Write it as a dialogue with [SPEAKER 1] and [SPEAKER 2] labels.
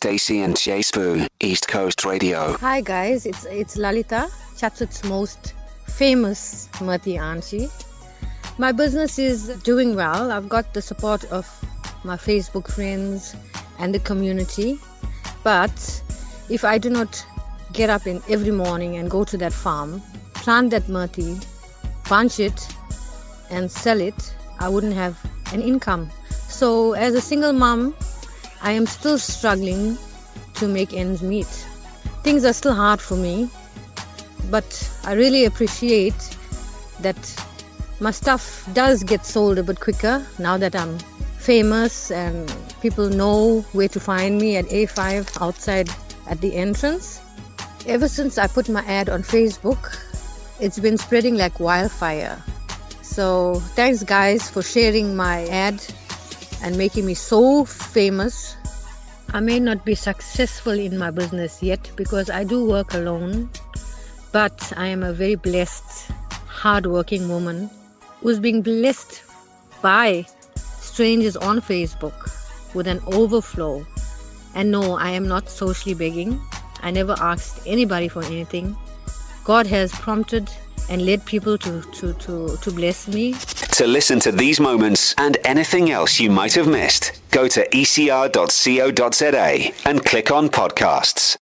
[SPEAKER 1] Stacey and Jay Spoo, East Coast Radio.
[SPEAKER 2] Hi guys, it's Lalita, Chatsworth's most famous Murthy auntie. My business is doing well. I've got the support of my Facebook friends and the community. But if I do not get up in every morning and go to that farm, plant that Murthy, bunch it and sell it, I wouldn't have an income. So as a single mom, I am still struggling to make ends meet. Things are still hard for me, but I really appreciate that my stuff does get sold a bit quicker now that I'm famous and people know where to find me at A5 outside at the entrance. Ever since I put my ad on Facebook, it's been spreading like wildfire. So thanks guys for sharing my ad and making me so famous. I may not be successful in my business yet because I do work alone, but I am a very blessed, hardworking woman who's being blessed by strangers on Facebook with an overflow. And no, I am not socially begging. I never asked anybody for anything. God has prompted and led people to bless me.
[SPEAKER 1] To listen to these moments and anything else you might have missed, go to ecr.co.za and click on podcasts.